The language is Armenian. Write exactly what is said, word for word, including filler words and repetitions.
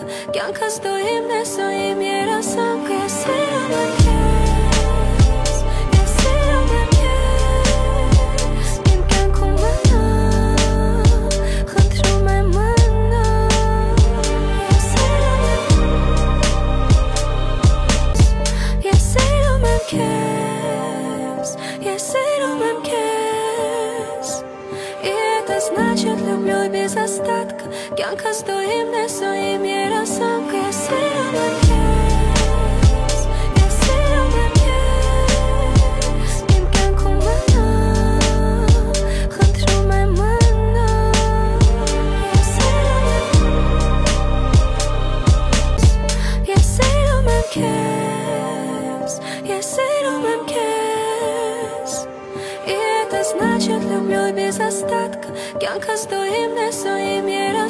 остатка. Կյանքը ստոյիմ նեսոյիմ երասանք. Ես սիրում եմ քեզ, ես սիրում եմ քեզ. Իմ կյանքում մնա, խնդրում եմ մնա. Ես սիրում եմ, ես սիրում եմ քեզ, ես սիրում եմ քեզ. И это значит люблю без остатка. Կյանքը ստոյիմ նեսոյիմ երասանք. Ես սիրում եմ քեզ, ես սիրում եմ քեզ. Իմ կյանքում մնա, խնդրում եմ մնա. Ես սիրում եմ, ես սիրում եմ քեզ, ես սիրում եմ քեզ. И это значит люблю без остатка. Կյանքը ստոյիմ նեսոյիմ երասանք.